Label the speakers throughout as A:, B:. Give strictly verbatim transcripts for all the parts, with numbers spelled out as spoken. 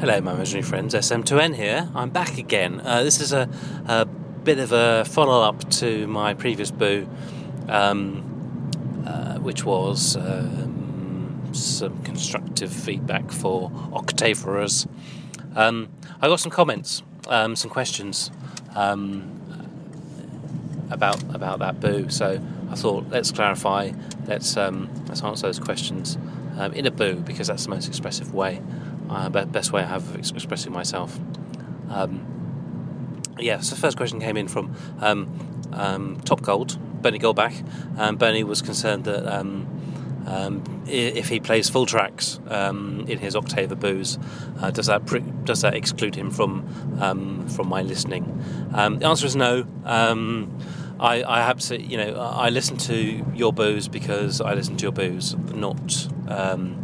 A: Hello, my imaginary friends, S M two N here. I'm back again. Uh, this is a, a bit of a follow-up to my previous boo, um, uh, which was um, some constructive feedback for Octaverers. Um, I got some comments, um, some questions um, about about that boo, so I thought let's clarify, let's um, let's answer those questions um, in a boo, because that's the most expressive way. Uh, best way I have of expressing myself. Um, yeah, so the first question came in from um, um, Top Gold, Bernie Goldbach. Um, Bernie was concerned that um, um, if he plays full tracks um, in his Octaver boos, uh, does that pre- does that exclude him from um, from my listening? Um, the answer is no. Um, I, I absolutely, you know, I listen to your boos because I listen to your boos, not. Um,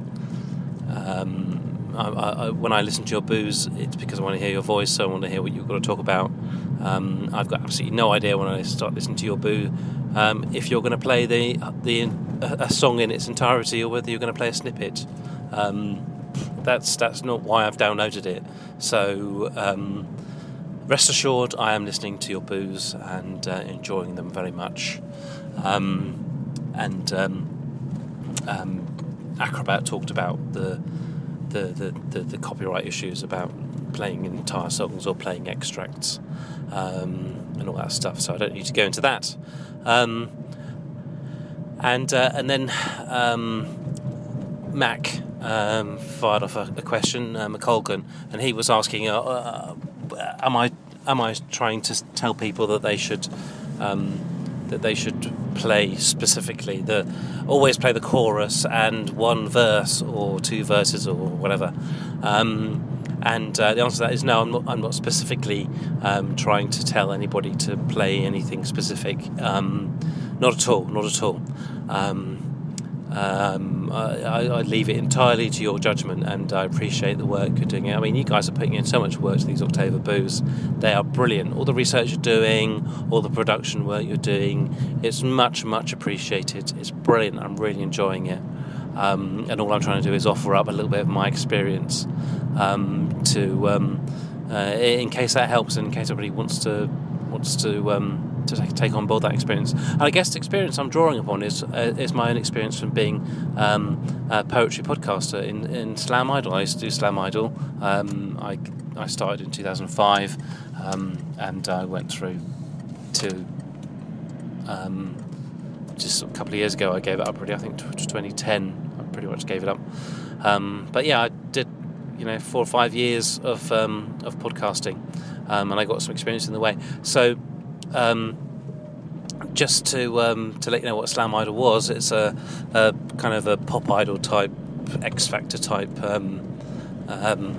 A: um, I, I, when I listen to your boos, it's because I want to hear your voice, so I want to hear what you've got to talk about. Um, I've got absolutely no idea when I start listening to your boo um, if you're going to play the the a song in its entirety or whether you're going to play a snippet. Um, that's that's not why I've downloaded it. So um, rest assured, I am listening to your boos and uh, enjoying them very much. Um, and um, um, Acrobat talked about the. The, the, the, the copyright issues about playing entire songs or playing extracts um, and all that stuff, so I don't need to go into that. Um, and uh, and then um, Mac um, fired off a, a question, uh, McColgan, and he was asking, uh, uh, "Am I am I trying to tell people that they should um, that they should play specifically the always play the chorus and one verse or two verses or whatever?" Um, and uh, the answer to that is no. I'm not. I'm not specifically um, trying to tell anybody to play anything specific. Um, not at all. Not at all. Um, um, I, I leave it entirely to your judgment, and I appreciate the work you're doing. I mean, you guys are putting in so much work to these Octaver boos. They are brilliant. All the research you're doing, all the production work you're doing, it's much, much appreciated. It's brilliant. I'm really enjoying it. Um, and all I'm trying to do is offer up a little bit of my experience um, to, um, uh, in case that helps, and in case everybody wants to wants to. Um, to take on board that experience. And I guess the experience I'm drawing upon is uh, is my own experience from being um, a poetry podcaster in, in Slam Idol. I used to do Slam Idol. Um, I, I started in two thousand five um, and I went through to um, just a couple of years ago I gave it up really. I think twenty ten I pretty much gave it up. Um, but yeah, I did you know four or five years of um, of podcasting um, and I got some experience in the way. So Um, just to um, to let you know what Slam Idol was, it's a, a kind of a pop idol type, X Factor type um, um,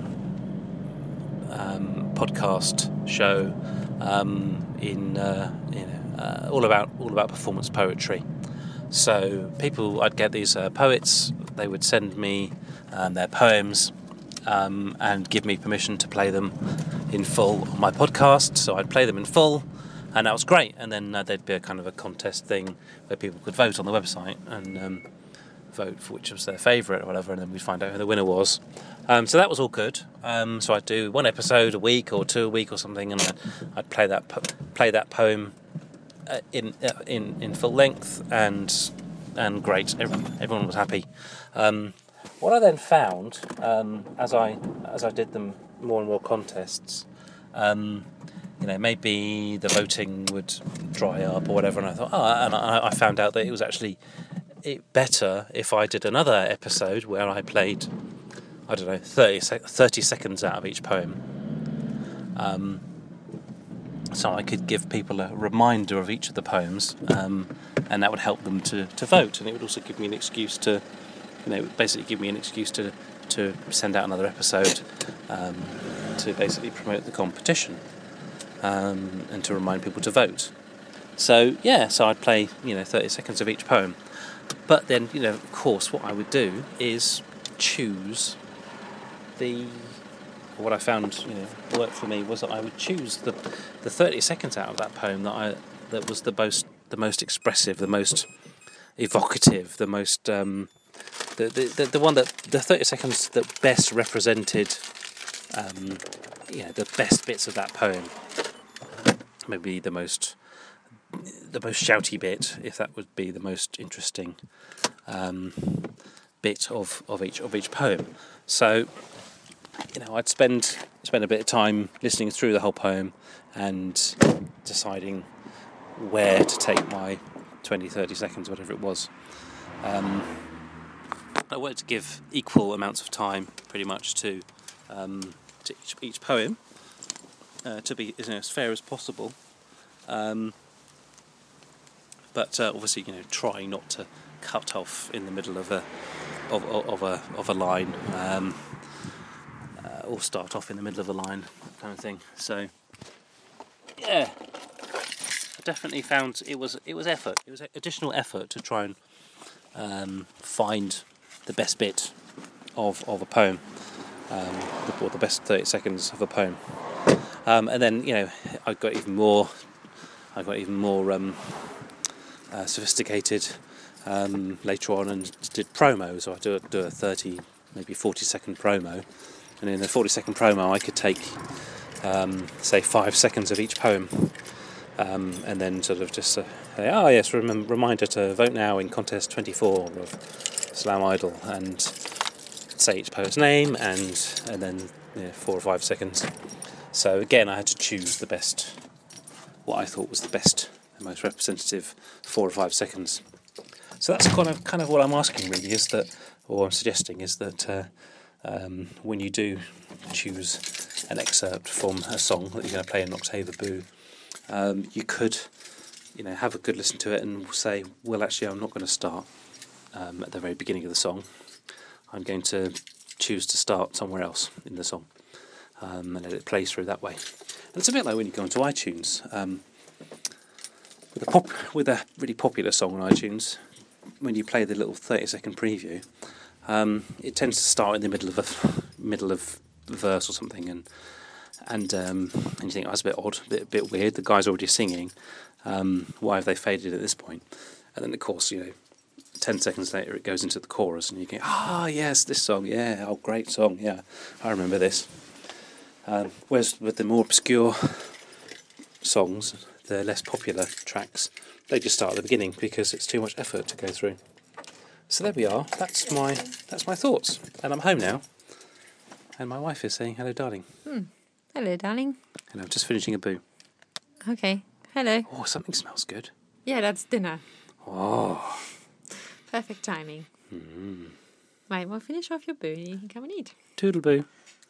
A: um, podcast show um, in uh, you know uh, all about all about performance poetry. So people, I'd get these uh, poets, they would send me um, their poems um, and give me permission to play them in full on my podcast. So I'd play them in full. And that was great. And then uh, there'd be a kind of a contest thing where people could vote on the website and um, vote for which was their favourite or whatever, and then we'd find out who the winner was. Um, so that was all good. Um, so I'd do one episode a week or two a week or something, and I'd, I'd play that po- play that poem uh, in uh, in in full length, and and great. Everyone, everyone was happy. Um, what I then found um, as I as I did them more and more contests. Um, You know, maybe the voting would dry up or whatever, and I thought, oh, and I, I found out that it was actually it better if I did another episode where I played, I don't know, thirty, thirty seconds out of each poem. Um, so I could give people a reminder of each of the poems, um, and that would help them to, to vote, and it would also give me an excuse to, you know, basically give me an excuse to, to send out another episode um, to basically promote the competition. Um, and to remind people to vote. So yeah, so I'd play you know thirty seconds of each poem, but then you know of course what I would do is choose the what I found you know worked for me was that I would choose the the thirty seconds out of that poem that I that was the most the most expressive, the most evocative, the most um, the, the the the one that the thirty seconds that best represented um, you know, the best bits of that poem. Maybe the most the most shouty bit, if that would be the most interesting um, bit of, of each of each poem. So, you know, I'd spend spend a bit of time listening through the whole poem and deciding where to take my twenty, thirty seconds, whatever it was. Um, I wanted to give equal amounts of time, pretty much, to um, to each, each poem, uh, to be, you know, as fair as possible. Um, but uh, obviously, you know, trying not to cut off in the middle of a of, of, of a of a line, um, uh, or start off in the middle of a line, that kind of thing. So, yeah, I definitely found it was it was effort. It was additional effort to try and um, find the best bit of of a poem, um, or the best thirty seconds of a poem. Um, and then, you know, I got even more. I got even more um, uh, sophisticated um, later on, and did promo. So I do, do a thirty, maybe forty second promo, and in the forty second promo, I could take, um, say, five seconds of each poem, um, and then sort of just uh, say, "Oh yes, rem- reminder to vote now in contest twenty-four of Slam Idol," and say each poet's name, and and then, you know, four or five seconds. So again, I had to choose the best, what I thought was the best, the most representative four or five seconds. So that's kind of kind of what I'm asking, really, is that, or I'm suggesting, is that uh, um, when you do choose an excerpt from a song that you're going to play in Octave Boo, um, you could, you know, have a good listen to it and say, well, actually, I'm not going to start um, at the very beginning of the song. I'm going to choose to start somewhere else in the song, um, and let it play through that way. And it's a bit like when you go onto iTunes. Um, with a pop, with a really popular song on iTunes, when you play the little thirty second preview, um, it tends to start in the middle of a middle of a verse or something, and and um, and you think, oh, that's a bit odd, a bit, a bit weird. The guy's already singing. Um, why have they faded at this point? And then, of course, you know, ten seconds later, it goes into the chorus, and you think, ah, oh, yes, this song, yeah, oh, great song, yeah, I remember this. Um, whereas with the more obscure songs, the less popular tracks, they just start at the beginning because it's too much effort to go through. So there we are. That's my that's my thoughts, and I'm home now. And my wife is saying hello, darling.
B: Hmm. Hello, darling.
A: And I'm just finishing a boo.
B: Okay. Hello.
A: Oh, something smells good.
B: Yeah, that's dinner.
A: Oh.
B: Perfect timing.
A: Mm.
B: Right, well, finish off your boo and you can come and eat.
A: Toodle boo.